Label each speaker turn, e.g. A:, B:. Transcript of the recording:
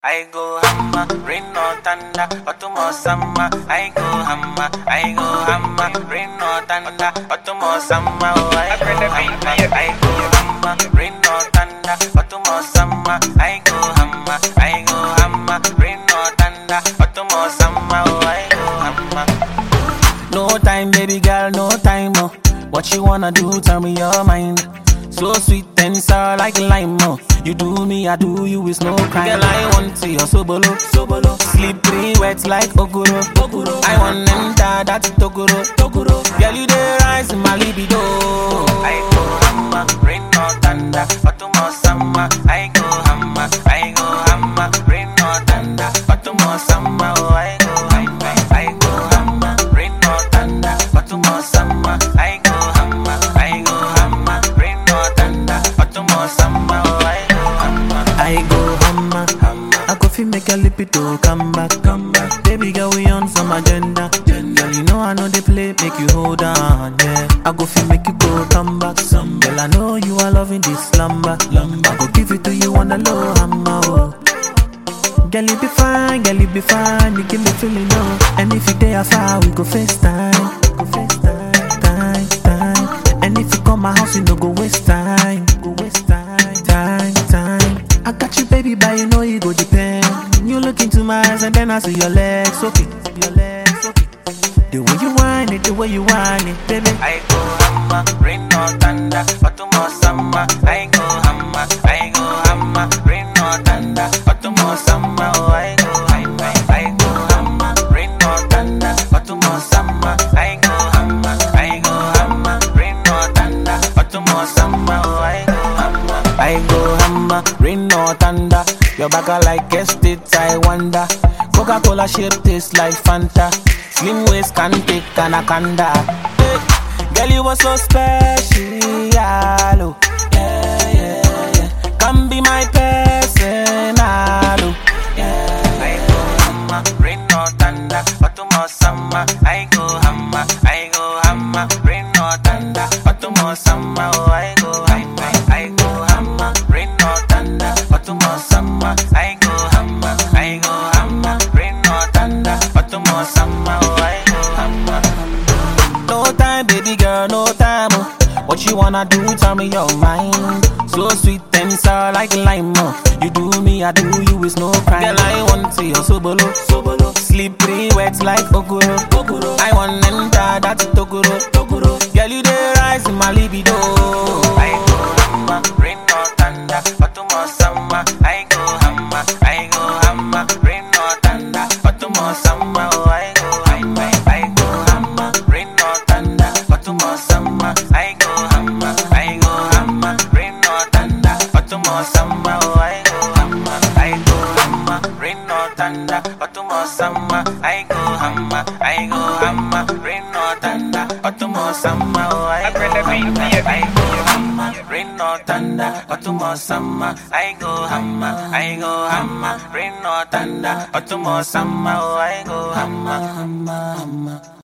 A: I go hammer, rain or thunder, Otumo summer. I go hammer, rain or thunder, Otumo summer. I go hammer, rain or thunder, Otumo summer. I go hammer, rain or thunder, Otumo summer. I go hammer. No time, baby girl, no time. What you wanna do? Tell me your mind. So sweet and sour like lime. You do me, I do you, it's no crime. Girl, I want to your sobolo. Slippery, wet like Oguro. I want enter that Toguro. Girl, you dey rise in my libido. I go hammer, rain or thunder, Otumo summer. I go hammer, rain or thunder, Otumo summer. I go hammer, rain or thunder, Otumo summer. I go hammer, rain or thunder, Otumo summer.
B: I go hammer. I go feel make a lipido come back. Baby girl, we on some agenda. Girl, you know I know they play, make you hold on, yeah. I go feel make you go come back. Girl, I know you are loving this slumber. I go give it to you on a low hammer, oh. Girl, you be fine, you give me feeling, oh. And if you day afar, we go FaceTime. Time. And if you come my house, you no go waste time. I got you, baby, but you know you go depend. You look into my eyes and then I see your legs, okay. The way you whine it, baby.
A: I go hammer, rain or thunder, Otumo summer. I go hammer, rain or thunder, Otumo summer. I go hammer, rain or thunder, Otumo summer. I go hammer, rain or thunder, Otumo summer. I go hammer, rain or thunder. Your back are like estate, I wonder. Coca-Cola shape tastes like Fanta. Slim waist can take anaconda. Hey, girl, you were so special. Oh. Yeah. Come be my person. Oh. Yeah. I go hammer, rain or thunder, Otumo summer. I go hammer, rain or thunder, Otumo summer. I go hammer, rain or thunder, Otumo summer. I go hammer, rain or thunder, Otumo summer. No time, baby girl, no time. What you wanna do? Tell me your mind. So sweet and sour like lime. You do me, I do you, it's no crime. Girl, I want to your sobolo. Slippery, wet like Oguro. I want enter that Toguro. Girl, you dey rise in my libido. I go hammer, rain or thunder, Otumo summer. I go hammer, rain or thunder, Otumo summer. I go hammer, rain or thunder, Otumo summer. I go hammer, rain or thunder, Otumo summer. I go hammer, rain or thunder, Otumo summer. I go hammer, rain or thunder, Otumo summer. I go hammer, rain or thunder, Otumo summer. I go hammer, rain or thunder, Otumo summer. I go hammer.